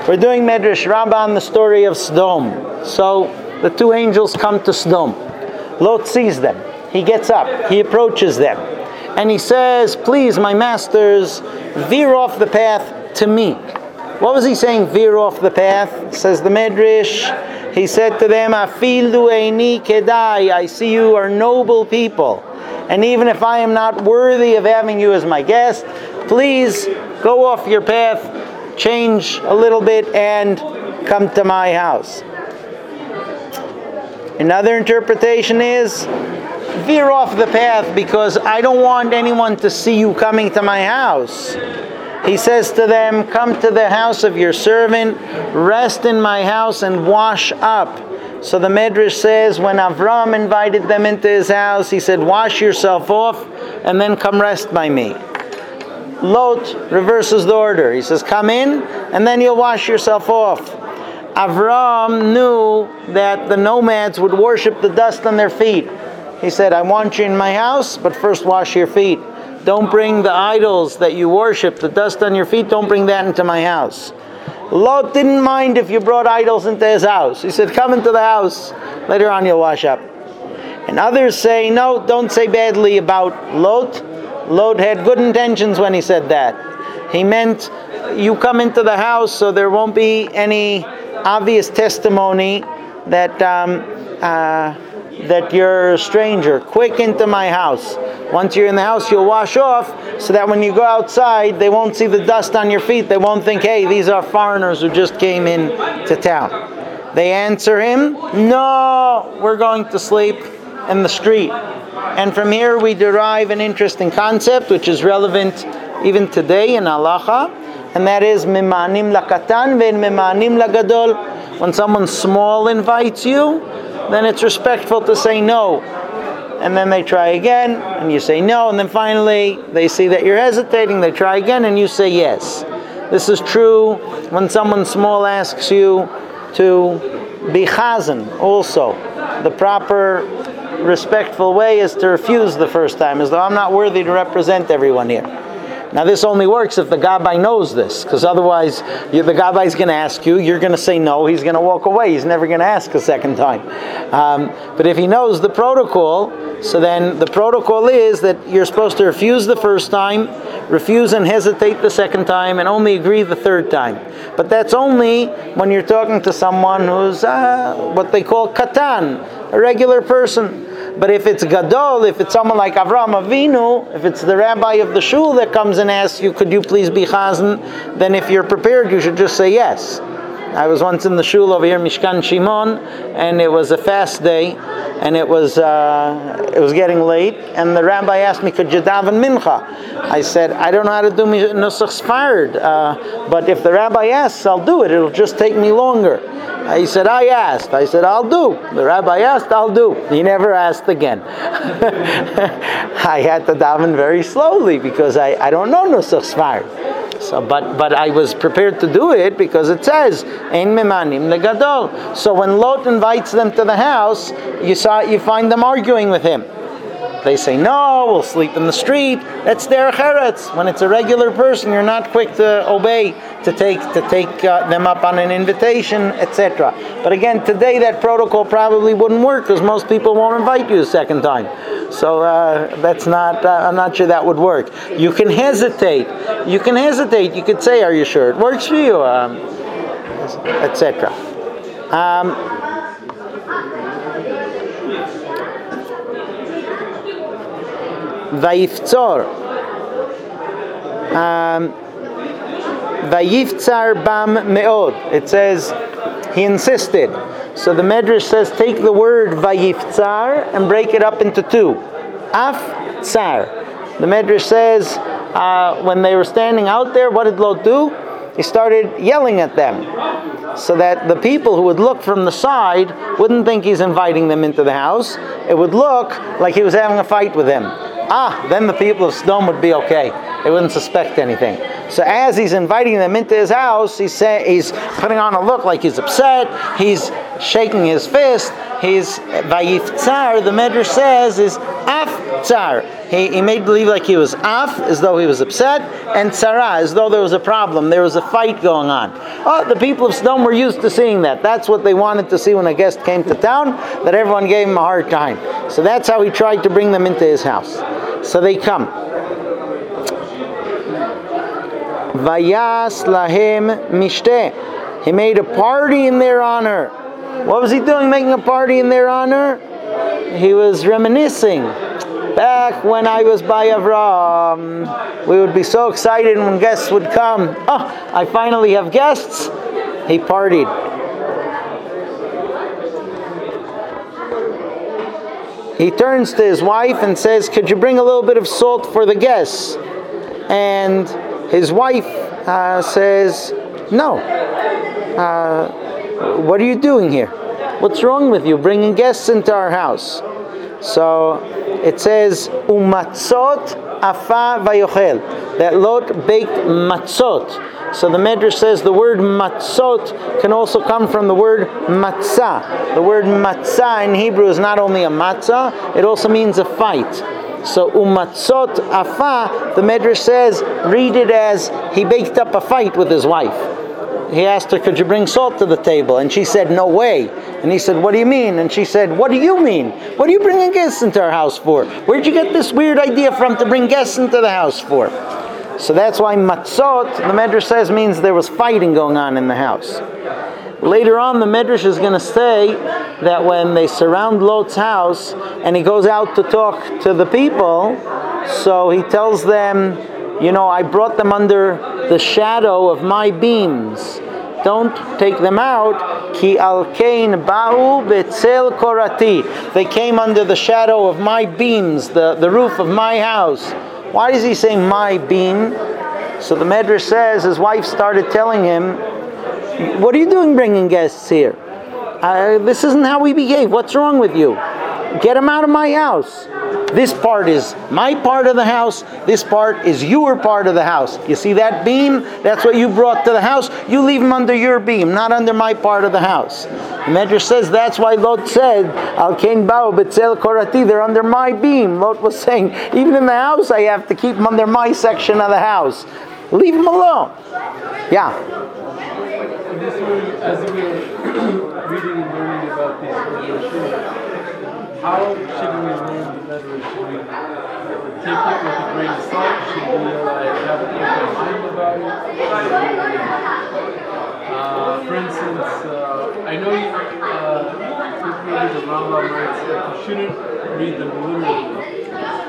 We're doing Medrash Rabbah on the story of Sodom. So the two angels come to Sodom. Lot sees them. He gets up. He approaches them. And he says, please, my masters, veer off the path to me. What was he saying, veer off the path? Says the Medrash. He said to them, Afilu eini kedai. I see you are noble people. And even if I am not worthy of having you as my guest, please go off your path, change a little bit, and come to my house. Another interpretation is, veer off the path because I don't want anyone to see you coming to my house. He says to them, come to the house of your servant, rest in my house and wash up. So the Medrash says, when Avram invited them into his house, he said, wash yourself off and then come rest by me. Lot reverses the order. He says, come in and then you'll wash yourself off. Avram knew that the nomads would worship the dust on their feet. He said, I want you in my house, but first wash your feet. Don't bring the idols that you worship, the dust on your feet, don't bring that into my house. Lot didn't mind if you brought idols into his house. He said, come into the house. Later on you'll wash up. And others say, no, don't say badly about Lot. Lot had good intentions when he said that. He meant, you come into the house so there won't be any obvious testimony that that you're a stranger. Quick into my house. Once you're in the house, you'll wash off so that when you go outside, they won't see the dust on your feet. They won't think, hey, these are foreigners who just came in to town. They answer him, no, we're going to sleep in the street. And from here we derive an interesting concept which is relevant even today in halacha, and that is mimanim lakatan ve'en mimanim lagadol. When someone small invites you, then it's respectful to say no. And then they try again, and you say no, and then finally they see that you're hesitating, they try again, and you say yes. This is true when someone small asks you to be chazan also. The proper respectful way is to refuse the first time, as though I'm not worthy to represent everyone here. Now this only works if the Gabbai knows this, because otherwise the Gabbai's going to ask you, you're going to say no, he's going to walk away, he's never going to ask a second time. But if he knows the protocol, so then the protocol is that you're supposed to refuse the first time, refuse and hesitate the second time, and only agree the third time. But that's only when you're talking to someone who's what they call katan, a regular person. But if it's gadol, if it's someone like Avraham Avinu, if it's the rabbi of the shul that comes and asks you, could you please be chazan, then if you're prepared, you should just say yes. I was once in the shul over here, Mishkan Shimon, and it was a fast day, and it was getting late, and the rabbi asked me, could you daven mincha? I said, I don't know how to do nusach sfarad, but if the rabbi asks, I'll do it. It'll just take me longer. He said, I asked. I said, I'll do. The rabbi asked, I'll do. He never asked again. I had to daven very slowly because I don't know nusach sfarad. So, but I was prepared to do it because it says Ein Mimanim Legadol. So when Lot invites them to the house, you find them arguing with him. They say, no, we'll sleep in the street. That's derech eretz. When it's a regular person, you're not quick to obey, to take them up on an invitation, etc. But again, today that protocol probably wouldn't work because most people won't invite you a second time. So that's not. I'm not sure that would work. You can hesitate. You could say, "Are you sure it works for you?" Etc. Vayiftzor. Vayiftzar bam meod. It says he insisted. So the Medrash says take the word vayiftzar and break it up into two. Af tsar. The Medrash says when they were standing out there, what did Lot do? He started yelling at them, so that the people who would look from the side wouldn't think he's inviting them into the house. It would look like he was having a fight with them. Then the people of Sodom would be okay. They wouldn't suspect anything. So as he's inviting them into his house, he's putting on a look like he's upset. He's shaking his fist. He's vayiftzar. The Medrash says is af tsar. He made believe like he was af, as though he was upset, and tsara, as though there was a problem. There was a fight going on. Oh, the people of Sodom were used to seeing that. That's what they wanted to see when a guest came to town, that everyone gave him a hard time. So that's how he tried to bring them into his house. So they come. Vayas lahem mishteh. He made a party in their honor. What was he doing, making a party in their honor? He was reminiscing. Back when I was by Avraham, we would be so excited when guests would come. Oh, I finally have guests. He partied. He turns to his wife and says, could you bring a little bit of salt for the guests? And his wife says, no. What are you doing here? What's wrong with you bringing guests into our house? So it says, umatzot afa vayochel, that Lot baked matzot. So the Medrash says the word matzot can also come from the word matzah. The word matzah in Hebrew is not only a matzah, it also means a fight. So umatzot afa, the Medrash says, read it as he baked up a fight with his wife. He asked her, could you bring salt to the table? And she said, no way. And he said, what do you mean? And she said, what do you mean? What are you bringing guests into our house for? Where'd you get this weird idea from to bring guests into the house for? So that's why matzot, the Medrash says, means there was fighting going on in the house. Later on, the Medrash is going to say that when they surround Lot's house and he goes out to talk to the people, so he tells them, I brought them under the shadow of my beams. Don't take them out. Ki alkein ba'u betzel korati. They came under the shadow of my beams, the roof of my house. Why does he say my beam? So the Medrash says his wife started telling him, what are you doing bringing guests here? This isn't how we behave. What's wrong with you? Get them out of my house. This part is my part of the house. This part is your part of the house. You see that beam? That's what you brought to the house. You leave them under your beam, not under my part of the house. The Medrash says that's why Lot said, Al Kain Ba'u B'Tzel Korati, they're under my beam. Lot was saying, even in the house I have to keep them under my section of the house. Leave them alone. Yeah. As we were reading and learning about these, how should we learn the Medrash? Should we take it with a grain of salt? Should we have an open mind about it? For instance, I know maybe the Rambam writes that you shouldn't read them literally.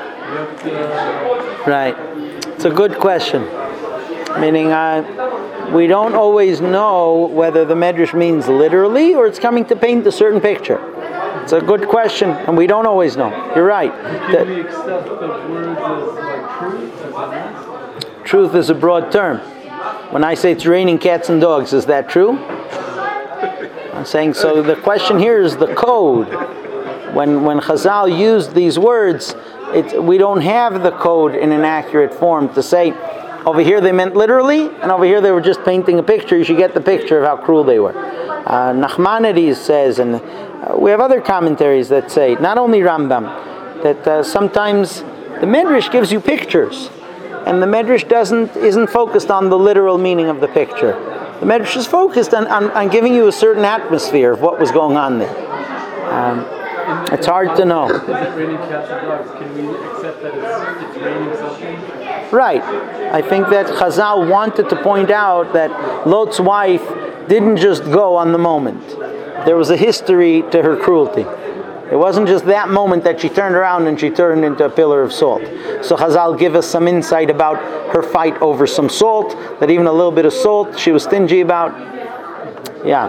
Right. It's a good question. Meaning, we don't always know whether the Medrash means literally or it's coming to paint a certain picture. It's a good question, and we don't always know. You're right. Can we accept the words as like truth? Truth is a broad term. When I say it's raining cats and dogs, is that true? I'm saying, so the question here is the code. When Chazal used these words, we don't have the code in an accurate form to say, over here they meant literally, and over here they were just painting a picture. You should get the picture of how cruel they were. Nachmanides says, and we have other commentaries that say, not only Rambam, that sometimes the Medrash gives you pictures, and the Medrash isn't focused on the literal meaning of the picture. The Medrash is focused on giving you a certain atmosphere of what was going on there. It's hard to know. Is it raining cats and dogs? Can we accept that it's raining something? Right. I think that Chazal wanted to point out that Lot's wife didn't just go on the moment. There was a history to her cruelty. It wasn't just that moment that she turned around and she turned into a pillar of salt. So Chazal give us some insight about her fight over some salt, that even a little bit of salt she was stingy about. Yeah.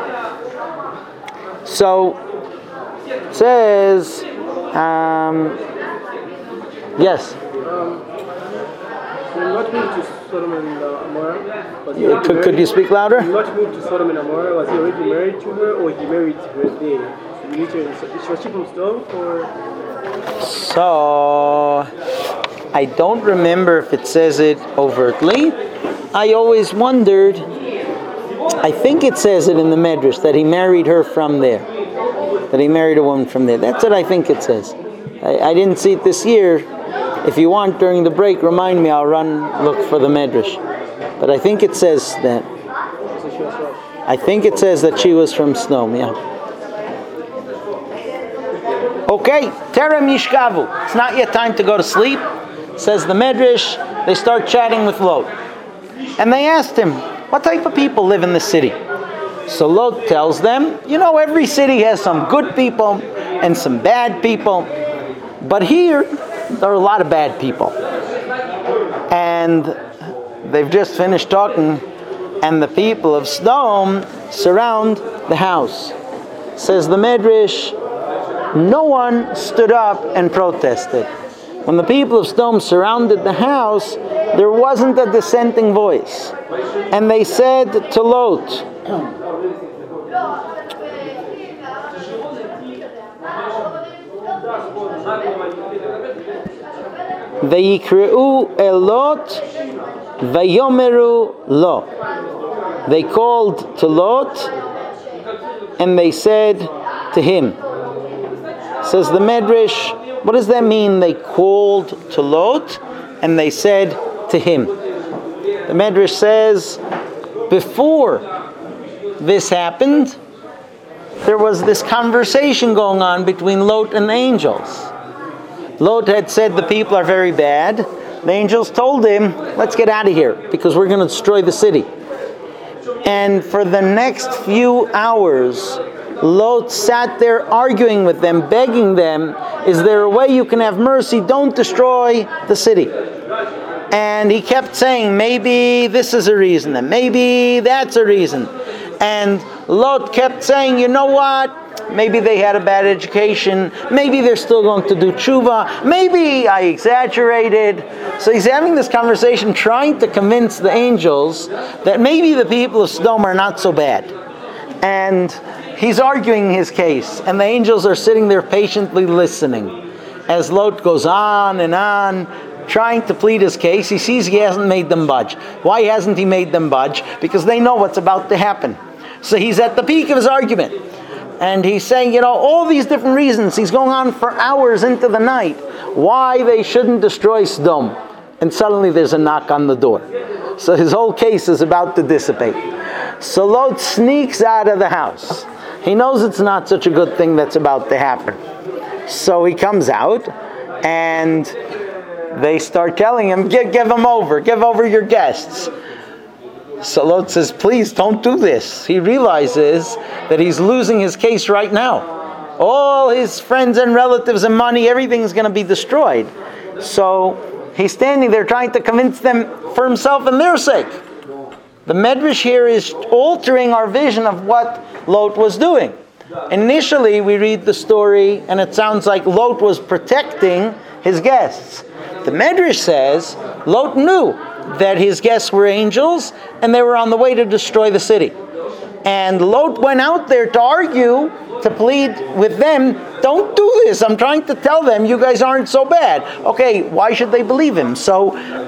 So, it says, yes? When Lot moved to Sodom and Amorah, could you speak louder? When Lot moved to Sodom and Amorah, was he already married to her, or he married her there? Was she from Sodom, or? So, I don't remember if it says it overtly. I always wondered, I think it says it in the Medrash, that he married her from there. That he married a woman from there. That's what I think it says. I didn't see it this year. If you want, during the break, remind me, I'll run look for the Medrash. But I think it says that. So she I think it says that she was from Sodom, yeah. Okay, Terem Yishkavu. It's not yet time to go to sleep. Says the Medrash. They start chatting with Lot. And they asked him, what type of people live in the city? So Lot tells them, every city has some good people and some bad people. But here, there are a lot of bad people. And they've just finished talking, and the people of Sodom surround the house. Says the Medrash, no one stood up and protested. When the people of Sodom surrounded the house, there wasn't a dissenting voice. And they said to Lot, Vayikre'u Elot Vayomeru Lo. They called to Lot and they said to him. Says the Medrash, what does that mean? They called to Lot and they said to him. The Medrash says, before this happened, there was this conversation going on between Lot and the angels. Lot had said the people are very bad. The angels told him, let's get out of here because we're going to destroy the city. And for the next few hours, Lot sat there arguing with them, begging them, is there a way you can have mercy? Don't destroy the city. And he kept saying, maybe this is a reason, and maybe that's a reason. And Lot kept saying, you know what? Maybe they had a bad education. Maybe they're still going to do tshuva. Maybe I exaggerated. So he's having this conversation trying to convince the angels that maybe the people of Sodom are not so bad. And he's arguing his case. And the angels are sitting there patiently listening. As Lot goes on and on, trying to plead his case, he sees he hasn't made them budge. Why hasn't he made them budge? Because they know what's about to happen. So he's at the peak of his argument. And he's saying, all these different reasons. He's going on for hours into the night. Why they shouldn't destroy Sodom. And suddenly there's a knock on the door. So his whole case is about to dissipate. So Lot sneaks out of the house. He knows it's not such a good thing that's about to happen. So he comes out and they start telling him, give them over. Give over your guests. So Lot says, please don't do this. He realizes that he's losing his case right now. All his friends and relatives and money, everything's going to be destroyed. So he's standing there trying to convince them for himself and their sake. The Medrash here is altering our vision of what Lot was doing. Initially, we read the story and it sounds like Lot was protecting his guests. The Medrash says Lot knew that his guests were angels and they were on the way to destroy the city. And Lot went out there to argue, to plead with them, don't do this. I'm trying to tell them you guys aren't so bad. Okay, why should they believe him? So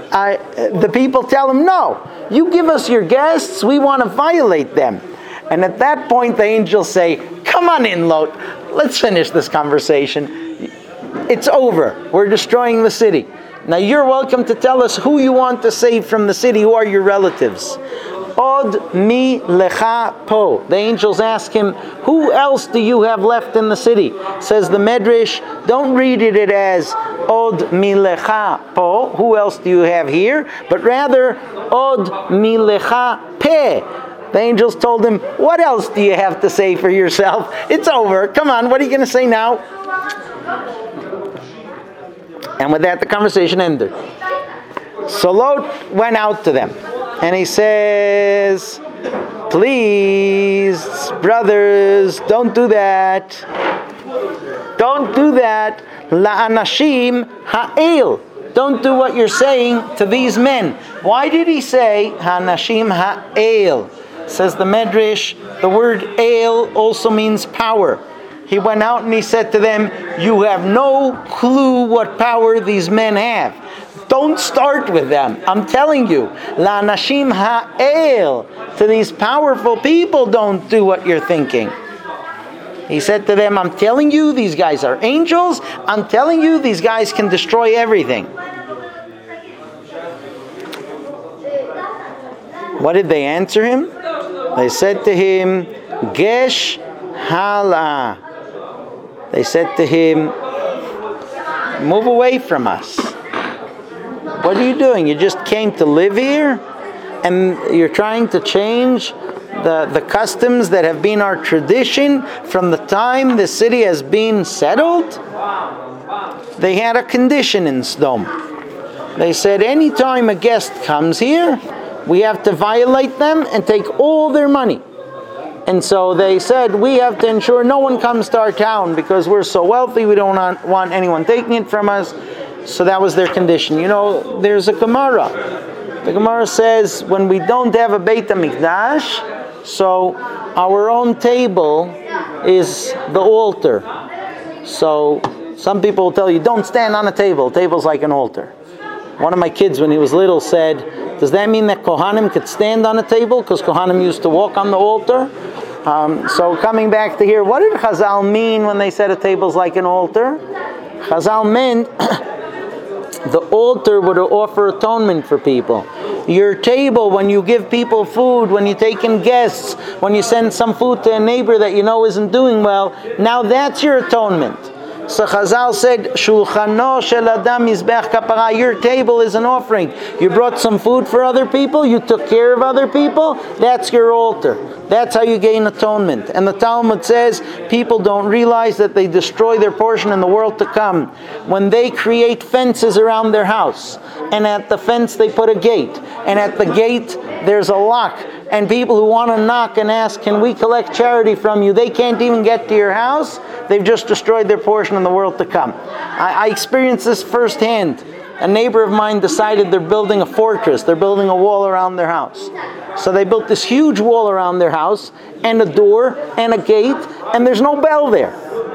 the people tell him, no, you give us your guests, we want to violate them. And at that point the angels say, come on in, Lot, let's finish this conversation. It's over. We're destroying the city. Now you're welcome to tell us who you want to save from the city. Who are your relatives? Od mi lecha po. The angels ask him, who else do you have left in the city? Says the Medrash, don't read it as Od mi lecha po. Who else do you have here? But rather, Od mi lecha pe. The angels told him, what else do you have to say for yourself? It's over. Come on, what are you going to say now? And with that, the conversation ended. So Lot went out to them. And he says, please, brothers, don't do that. Don't do that. La'anashim ha'el. Don't do what you're saying to these men. Why did he say ha'anashim ha'el? Says the Medrash, the word el also means power. He went out and he said to them, you have no clue what power these men have. Don't start with them. I'm telling you, la'anashim ha'el, to these powerful people, don't do what you're thinking. He said to them, I'm telling you, these guys are angels. I'm telling you, these guys can destroy everything. What did they answer him? They said to him, Gesh hala. They said to him, move away from us. What are you doing? You just came to live here? And you're trying to change the customs that have been our tradition from the time the city has been settled? They had a condition in Sodom. They said, anytime a guest comes here, we have to violate them and take all their money. And so they said, we have to ensure no one comes to our town because we're so wealthy, we don't want anyone taking it from us. So that was their condition. You know, there's a Gemara. The Gemara says, when we don't have a Beit HaMikdash, so our own table is the altar. So some people will tell you, don't stand on a table. A table's like an altar. One of my kids, when he was little, said, does that mean that Kohanim could stand on a table? Because Kohanim used to walk on the altar. So coming back to here, what did Chazal mean when they said a table's like an altar? Chazal meant the altar would offer atonement for people. Your table, when you give people food, when you take in guests, when you send some food to a neighbor that you know isn't doing well, now that's your atonement. So Chazal said, Shulchano shel Adam mizbech kapara. Your table is an offering. You brought some food for other people. You took care of other people. That's your altar. That's how you gain atonement. And the Talmud says people don't realize that they destroy their portion in the world to come when they create fences around their house. And at the fence they put a gate. And at the gate there's a lock. And people who want to knock and ask, can we collect charity from you? They can't even get to your house. They've just destroyed their portion in the world to come. I experienced this firsthand. A neighbor of mine decided they're building a fortress. They're building a wall around their house. So they built this huge wall around their house, and a door, and a gate, and there's no bell there.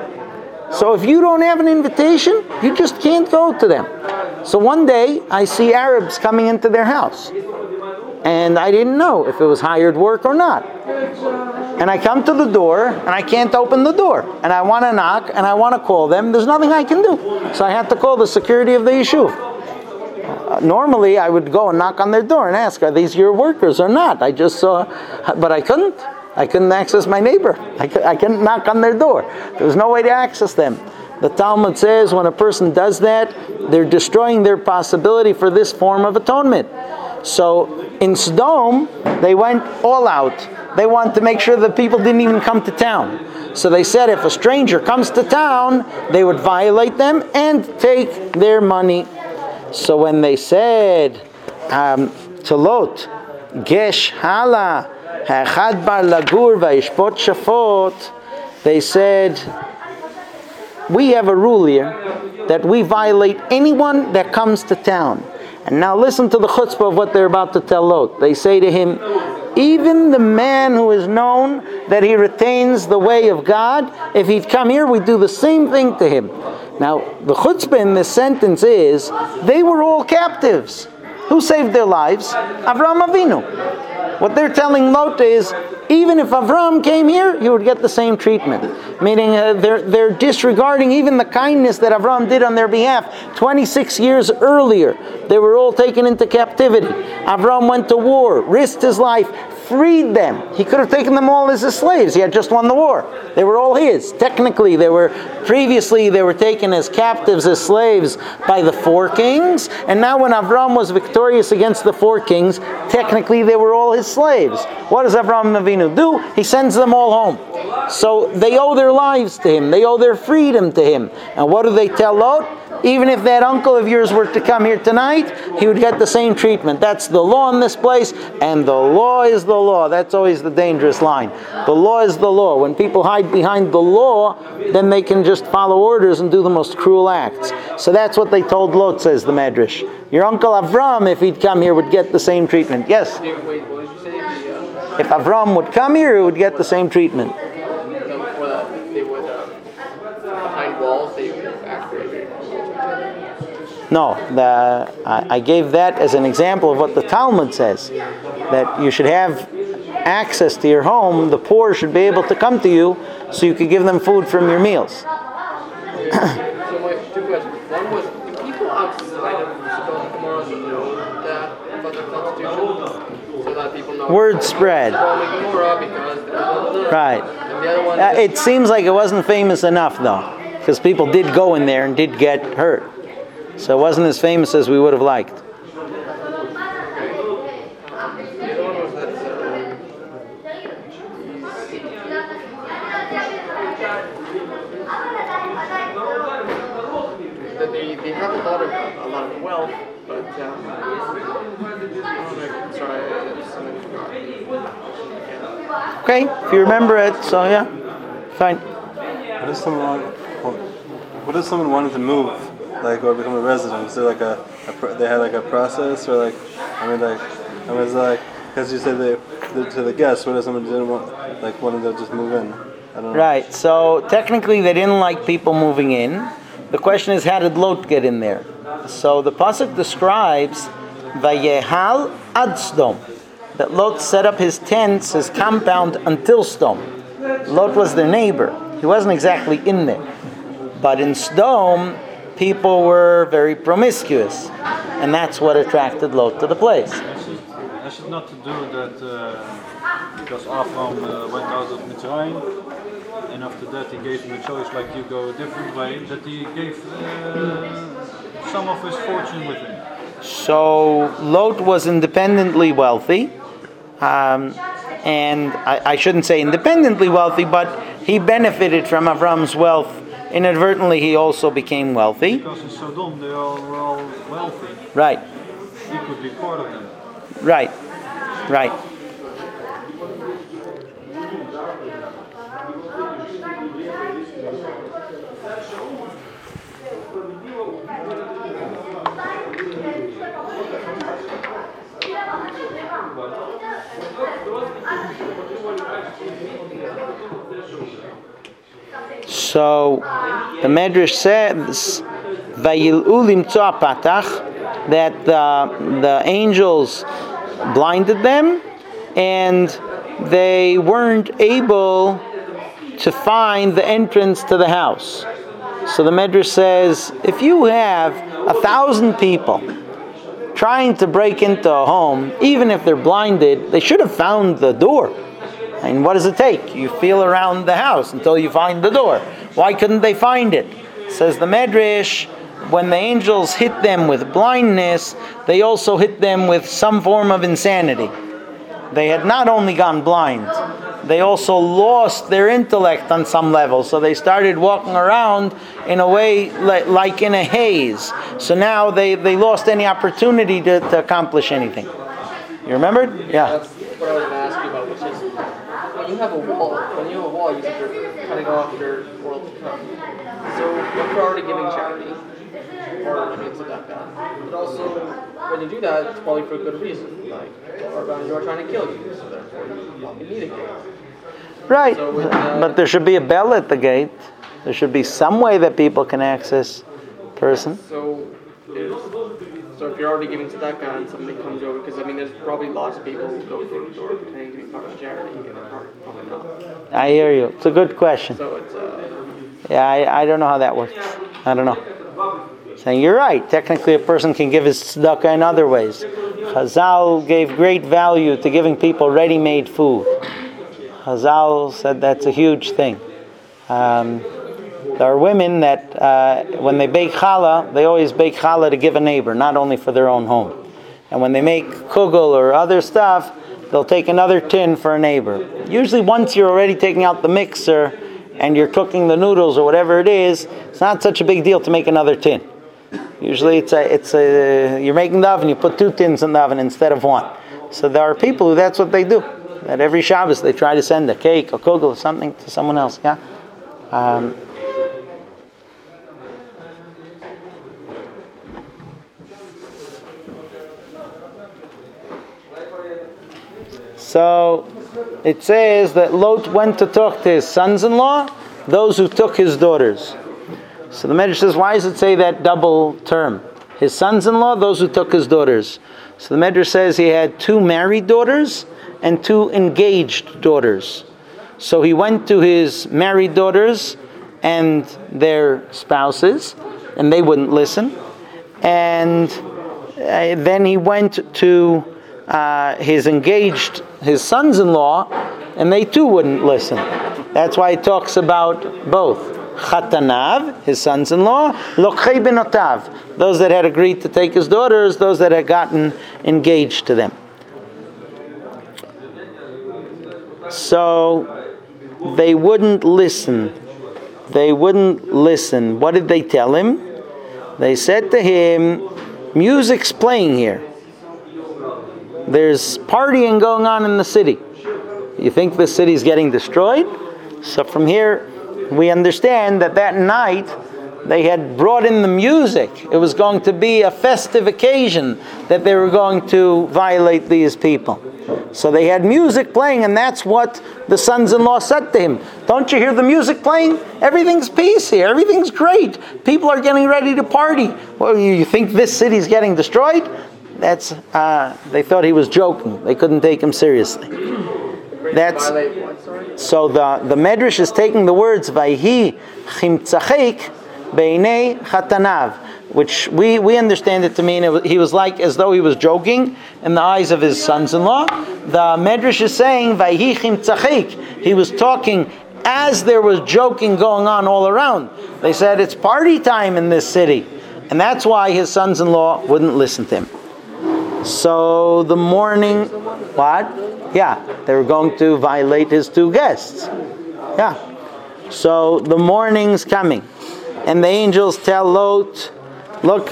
So if you don't have an invitation, you just can't go to them. So one day, I see Arabs coming into their house. And I didn't know if it was hired work or not. And I come to the door, and I can't open the door. And I want to knock, and I want to call them. There's nothing I can do. So I had to call the security of the yeshuv. Normally, I would go and knock on their door and ask, are these your workers or not? I just saw, but I couldn't. I couldn't access my neighbor. I couldn't knock on their door. There was no way to access them. The Talmud says when a person does that, they're destroying their possibility for this form of atonement. So in Sodom, they went all out. They wanted to make sure that people didn't even come to town. So they said if a stranger comes to town, they would violate them and take their money. So when they said to Lot, Gesh hala, ha'echad bar lagur va'ishpot shafot, they said, we have a rule here that we violate anyone that comes to town. And now listen to the chutzpah of what they're about to tell Lot. They say to him, even the man who is known that he retains the way of God, if he'd come here, we'd do the same thing to him. Now, the chutzpah in this sentence is, they were all captives. Who saved their lives? Avraham Avinu. What they're telling Lot is, even if Avram came here, he would get the same treatment. Meaning they're disregarding even the kindness that Avram did on their behalf. 26 years earlier, they were all taken into captivity. Avram went to war, risked his life, freed them. He could have taken them all as his slaves. He had just won the war. They were all his. Technically, they were taken as captives, as slaves by the four kings. And now when Avram was victorious against the four kings, technically they were all his slaves. What does Avraham Avinu do? He sends them all home. So they owe their lives to him. They owe their freedom to him. And what do they tell Lot? Even if that uncle of yours were to come here tonight, he would get the same treatment. That's the law in this place, and the law is the law. That's always the dangerous line. The law is the law. When people hide behind the law, then they can just follow orders and do the most cruel acts. So that's what they told Lot, says the Medrash. Your uncle Avram, if he'd come here, would get the same treatment. Yes? Wait, what did you say? If Avram would come here, he would get the same treatment. They would, behind walls, they would activate. No, I gave that as an example of what the Talmud says, that you should have access to your home. The poor should be able to come to you so you could give them food from your meals. So my two questions. One was, do people outside of Sodom and Gomorrah know that about the Constitution? So that people know word spread. Well, the Gemara because Right. and the other one. It seems like it wasn't famous enough, though, because people did go in there and did get hurt. So it wasn't as famous as we would have liked. The other one was that they have a lot of wealth, but Okay, if you remember it, so yeah, fine. What if someone wanted to move, like, or become a resident? Is there like they had like a process, or like, it's like, because you said to the guests, what if someone didn't wanted to just move in? I don't know. Right, so technically they didn't like people moving in. The question is, how did Lot get in there? So the pasuk describes Vayehal ad Sdom, that Lot set up his tents, his compound until Sdom. Lot was their neighbor. He wasn't exactly in there. But in Sdom, people were very promiscuous, and that's what attracted Lot to the place. Has it not to do that because Avram went out of Mitzrayim, and after that he gave him a choice, like you go a different way, that he gave some of his fortune with him? So Lot was independently wealthy, and I shouldn't say independently wealthy, but he benefited from Avram's wealth. Inadvertently, he also became wealthy. Because in Sodom they were all wealthy. Right. He could be part of them. Right. Right. So the Medrash says, "Vayil'u patach," that the angels blinded them, and they weren't able to find the entrance to the house. So the Medrash says, if you have 1,000 people trying to break into a home, even if they're blinded, they should have found the door. And what does it take? You feel around the house until you find the door. Why couldn't they find it? Says the Medrash, when the angels hit them with blindness, they also hit them with some form of insanity. They had not only gone blind, they also lost their intellect on some level. So they started walking around in a way like in a haze. So now they lost any opportunity to accomplish anything. You remembered? Yeah. That's what I was going to ask you about, which is when you have a wall, you said you're cutting off your world to come. So you're already giving charity, or giving tzedakah. But also, when you do that, it's probably for a good reason. Like, you are trying to kill you, so therefore you probably need a gate. Right. So but there should be a bell at the gate. There should be some way that people can access a person. So if you're already giving tzedakah and somebody comes over, because there's probably lots of people who go through the door pretending to be part of charity, and they're probably not. I hear you. It's a good question. So it's Yeah, I don't know how that works. I don't know. Saying you're right. Technically, a person can give his tzedakah in other ways. Chazal gave great value to giving people ready-made food. Chazal said that's a huge thing. There are women that when they bake challah, they always bake challah to give a neighbor, not only for their own home. And when they make kugel or other stuff, they'll take another tin for a neighbor. Usually once you're already taking out the mixer and you're cooking the noodles or whatever it is, it's not such a big deal to make another tin. Usually you're making the oven, you put 2 tins in the oven instead of 1. So there are people who that's what they do. That every Shabbos they try to send a cake, a kugel, or something to someone else. Yeah. So it says that Lot went to talk to his sons-in-law, those who took his daughters. So the Medrash says, why does it say that double term? His sons-in-law, those who took his daughters. So the Medrash says he had 2 married daughters and 2 engaged daughters. So he went to his married daughters and their spouses, and they wouldn't listen. And then he went to his engaged his sons-in-law, and they too wouldn't listen. That's why it talks about both. Chatanav, his sons-in-law, Lochei benotav, those that had agreed to take his daughters, those that had gotten engaged to them. So they wouldn't listen. They wouldn't listen. What did they tell him? They said to him, music's playing here. There's partying going on in the city. You think the city's getting destroyed? So from here, we understand that night they had brought in the music. It was going to be a festive occasion that they were going to violate these people. So they had music playing, and that's what the sons-in-law said to him. Don't you hear the music playing? Everything's peace here. Everything's great. People are getting ready to party. Well, you think this city's getting destroyed? That's they thought he was joking. They couldn't take him seriously. That's so the Medrash is taking the words Vayhi chimtzachik beinei chatanav, which we understand it to mean he was like as though he was joking in the eyes of his sons-in-law. The Medrash is saying Vayhi chimtzachik. He was talking as there was joking going on all around. They said it's party time in this city, and that's why his sons-in-law wouldn't listen to him. So the morning, what? Yeah, they were going to violate his two guests. Yeah. So the morning's coming, and the angels tell Lot, look,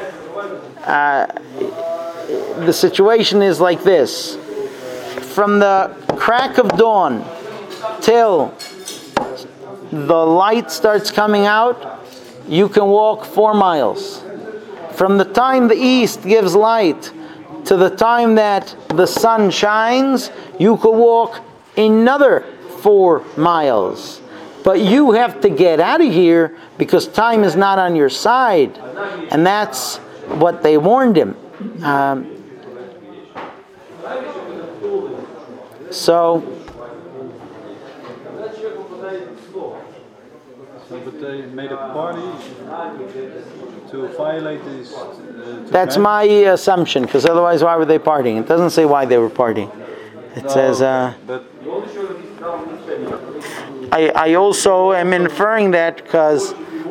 the situation is like this. From the crack of dawn till the light starts coming out, you can walk 4 miles. From the time the east gives light to the time that the sun shines, you could walk another 4 miles. But you have to get out of here because time is not on your side. And that's what they warned him. So but they made a party to violate these. That's my assumption, because otherwise, why were they partying? It doesn't say why they were partying. It says. I also am inferring that because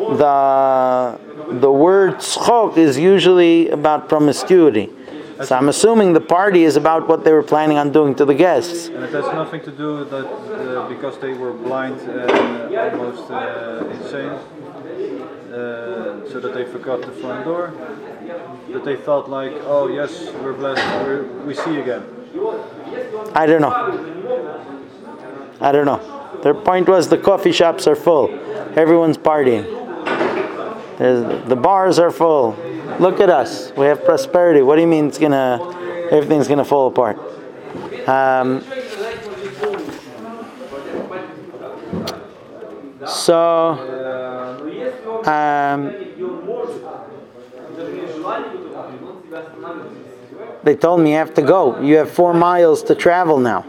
the word tzchok is usually about promiscuity. So I'm assuming the party is about what they were planning on doing to the guests. And it has nothing to do with that because they were blind and almost insane, so that they forgot the front door, that they felt like, oh yes, we're blessed, we see again. I don't know. Their point was the coffee shops are full. Everyone's partying. The bars are full. Look at us. We have prosperity. What do you mean everything's gonna fall apart? They told me you have to go. You have 4 miles to travel now.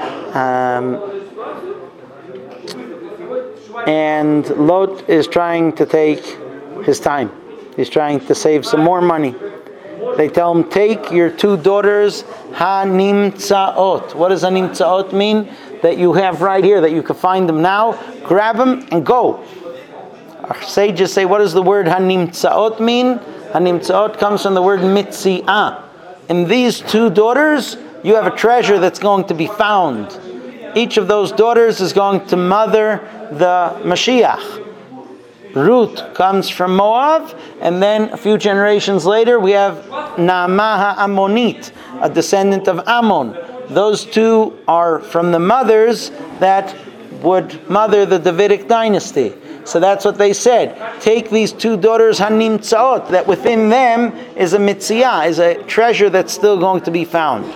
And Lot is trying to take his time. He's trying to save some more money. They tell him, take your 2 daughters, hanimtzaot. What does hanimtzaot mean? That you have right here, that you can find them now, grab them and go. Our sages say, what does the word hanimtzaot mean? Hanimtzaot comes from the word mitzi'ah. In these 2 daughters, you have a treasure that's going to be found. Each of those daughters is going to mother the Mashiach. Ruth comes from Moab, and then a few generations later we have Naamah Ammonit, a descendant of Ammon. Those 2 are from the mothers that would mother the Davidic dynasty. So that's what they said. Take these 2 daughters, Hanimtzaot, that within them is a mitziyah, is a treasure that's still going to be found.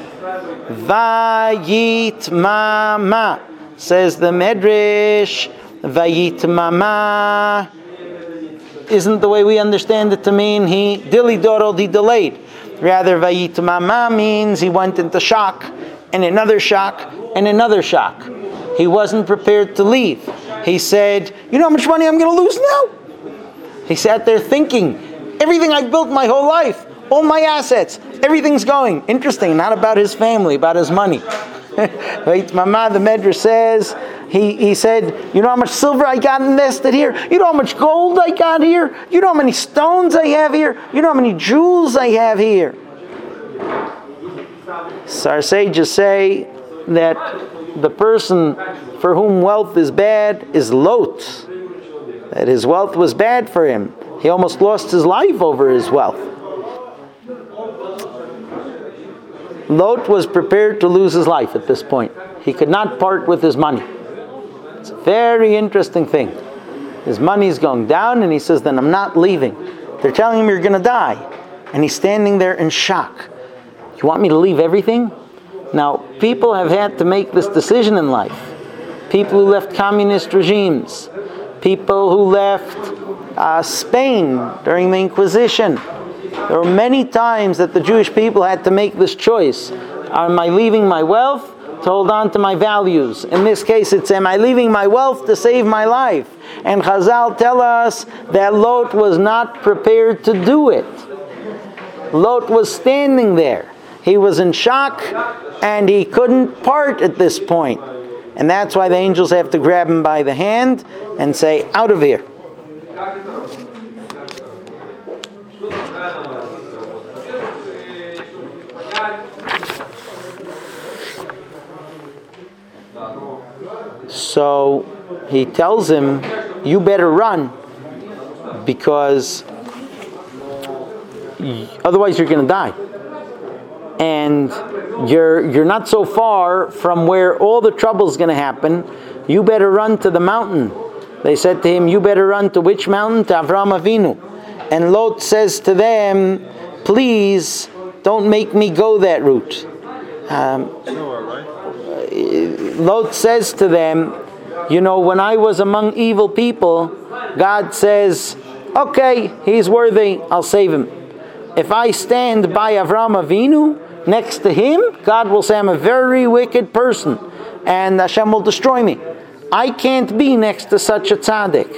Vayitmama, says the Medrash. Vayitmama isn't the way we understand it to mean he dilly-dawdled, he delayed. Rather, Vayitmama means he went into shock, and another shock, and another shock. He wasn't prepared to leave. He said, you know how much money I'm going to lose now? He sat there thinking, everything I've built my whole life, all my assets, everything's going. Interesting, not about his family, about his money. Mama, the Medrash says, he said, you know how much silver I got invested here? You know how much gold I got here? You know how many stones I have here? You know how many jewels I have here? So our sages say that the person for whom wealth is bad is Lot. That his wealth was bad for him. He almost lost his life over his wealth. Lot was prepared to lose his life at this point. He could not part with his money. It's a very interesting thing. His money's going down, and he says, then I'm not leaving. They're telling him you're going to die. And he's standing there in shock. You want me to leave everything? Now, people have had to make this decision in life. People who left communist regimes. People who left Spain during the Inquisition. There were many times that the Jewish people had to make this choice. Am I leaving my wealth to hold on to my values? In this case, it's, am I leaving my wealth to save my life? And Chazal tell us that Lot was not prepared to do it. Lot was standing there. He was in shock, and he couldn't part at this point. And that's why the angels have to grab him by the hand and say, out of here. So he tells him, you better run, because otherwise you're going to die. And you're not so far from where all the trouble is going to happen. You better run to the mountain. They said to him, you better run to which mountain? To Avraham Avinu. And Lot says to them, please don't make me go that route. Lot says to them, you know, when I was among evil people, God says, okay, he's worthy, I'll save him. If I stand by Avraham Avinu, next to him, God will say I'm a very wicked person, and Hashem will destroy me. I can't be next to such a tzaddik.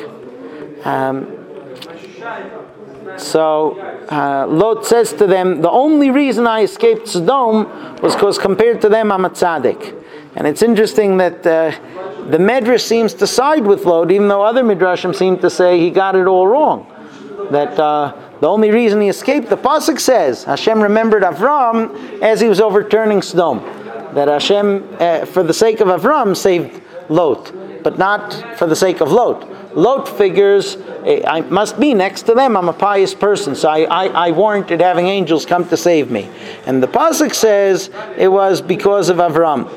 So Lot says to them, the only reason I escaped Sodom was because compared to them I'm a tzaddik. And it's interesting that the Medrash seems to side with Lot, even though other Midrashim seem to say he got it all wrong. That the only reason he escaped, the Pasuk says, Hashem remembered Avram as he was overturning Sodom. That Hashem, for the sake of Avram, saved Lot, but not for the sake of Lot. Lot figures, I must be next to them, I'm a pious person, so I warranted having angels come to save me. And the Pasuk says it was because of Avram.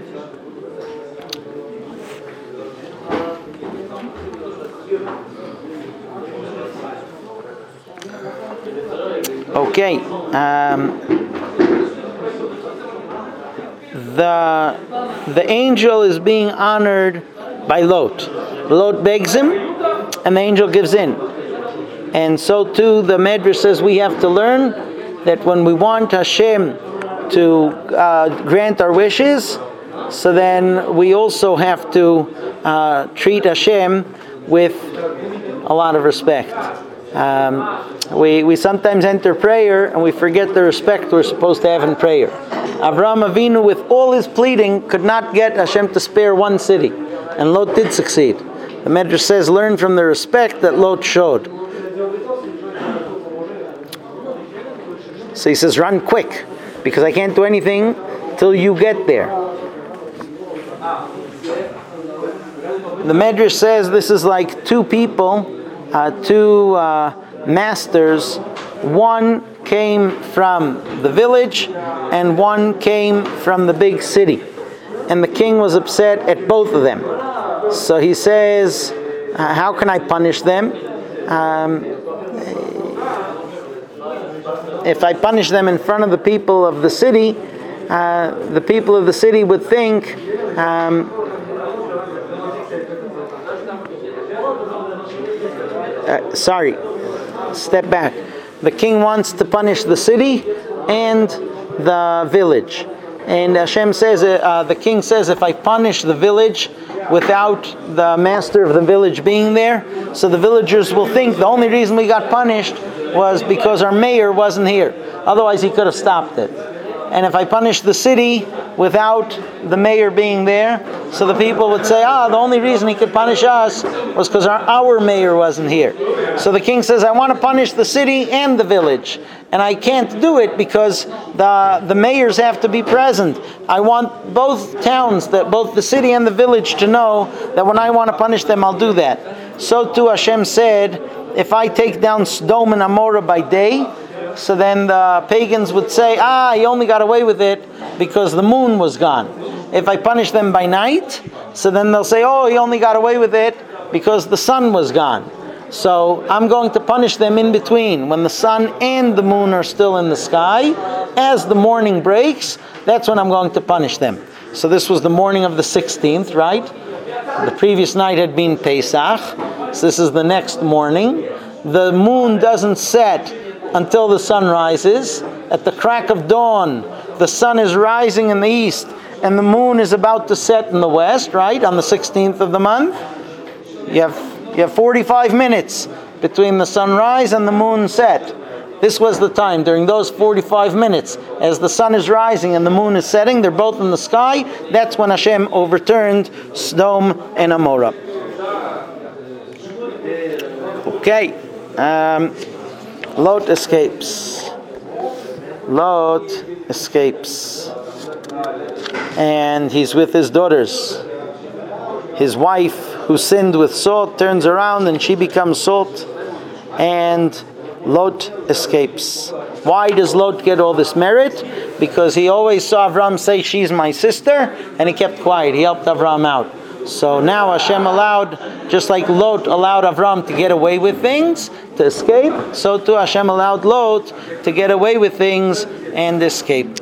Okay. The angel is being honored by Lot. Lot begs him, and the angel gives in. And so too, the Medrash says we have to learn that when we want Hashem to grant our wishes, so then we also have to treat Hashem with a lot of respect. We sometimes enter prayer and we forget the respect we're supposed to have in prayer. Avraham Avinu, with all his pleading, could not get Hashem to spare one city, and Lot did succeed. The Medrash says, learn from the respect that Lot showed. So he says, run quick, because I can't do anything till you get there. The Medrash says this is like two people, two masters. One came from the village and one came from the big city. And the king was upset at both of them. So he says, how can I punish them? If I punish them in front of the people of the city, the people of the city would think, step back. The king wants to punish the city and the village. And Hashem says, the king says, if I punish the village without the master of the village being there, so the villagers will think the only reason we got punished was because our mayor wasn't here. Otherwise he could have stopped it. and if I punish the city without the mayor being there, so the people would say, the only reason he could punish us was because our mayor wasn't here. So the king says, I want to punish the city and the village, and I can't do it because the mayors have to be present. I want both towns, both the city and the village, to know that when I want to punish them, I'll do that. So too Hashem said, if I take down Sodom and Amorah by day, so then the pagans would say, he only got away with it because the moon was gone. If I punish them by night, so then they'll say, he only got away with it because the sun was gone. So I'm going to punish them in between, when the sun and the moon are still in the sky. As the morning breaks, that's when I'm going to punish them. So this was the morning of the 16th, right? The previous night had been Pesach, so this is the next morning. The moon doesn't set until the sun rises. At the crack of dawn, the sun is rising in the east, and the moon is about to set in the west, right? On the 16th of the month. You have 45 minutes between the sunrise and the moon set. This was the time, during those 45 minutes, as the sun is rising and the moon is setting, they're both in the sky, that's when Hashem overturned Sodom and Amorah. Okay. Lot escapes. And he's with his daughters. His wife, who sinned with salt, turns around and she becomes salt. And Lot escapes. Why does Lot get all this merit? Because he always saw Avram say, she's my sister, and he kept quiet. He helped Avram out. So now Hashem allowed, just like Lot allowed Avram to get away with things, to escape, so too Hashem allowed Lot to get away with things and escape.